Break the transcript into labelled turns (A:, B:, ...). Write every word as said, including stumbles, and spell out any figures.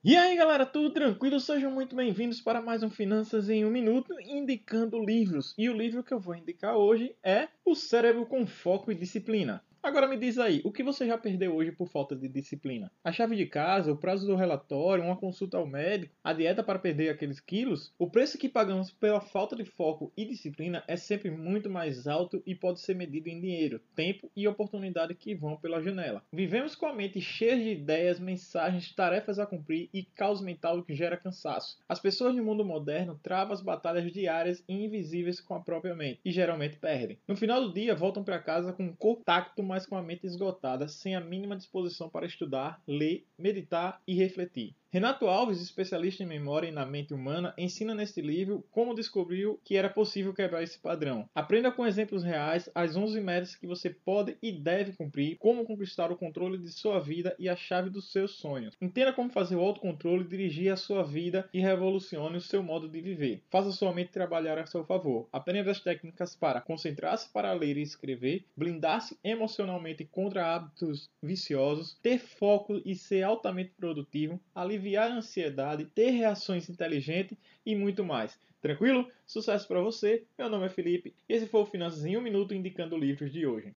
A: E aí galera, tudo tranquilo? Sejam muito bem-vindos para mais um Finanças em um Minuto, indicando livros. E o livro que eu vou indicar hoje é O Cérebro com Foco e Disciplina. Agora me diz aí, o que você já perdeu hoje por falta de disciplina? A chave de casa, o prazo do relatório, uma consulta ao médico, a dieta para perder aqueles quilos? O preço que pagamos pela falta de foco e disciplina é sempre muito mais alto e pode ser medido em dinheiro, tempo e oportunidade que vão pela janela. Vivemos com a mente cheia de ideias, mensagens, tarefas a cumprir e caos mental que gera cansaço. As pessoas no mundo moderno travam as batalhas diárias e invisíveis com a própria mente e geralmente perdem. No final do dia, voltam para casa com um corpo intacto, mas com a mente esgotada, sem a mínima disposição para estudar, ler, meditar e refletir. Renato Alves, especialista em memória e na mente humana, ensina neste livro como descobriu que era possível quebrar esse padrão. Aprenda com exemplos reais as onze metas que você pode e deve cumprir, como conquistar o controle de sua vida e a chave dos seus sonhos. Entenda como fazer o autocontrole, dirigir a sua vida e revolucione o seu modo de viver. Faça sua mente trabalhar a seu favor. Aprenda as técnicas para concentrar-se para ler e escrever, blindar-se emocionalmente contra hábitos viciosos, ter foco e ser altamente produtivo, aliviar a ansiedade, ter reações inteligentes e muito mais. Tranquilo? Sucesso para você. Meu nome é Felipe e esse foi o Finanças em um Minuto indicando livros de hoje.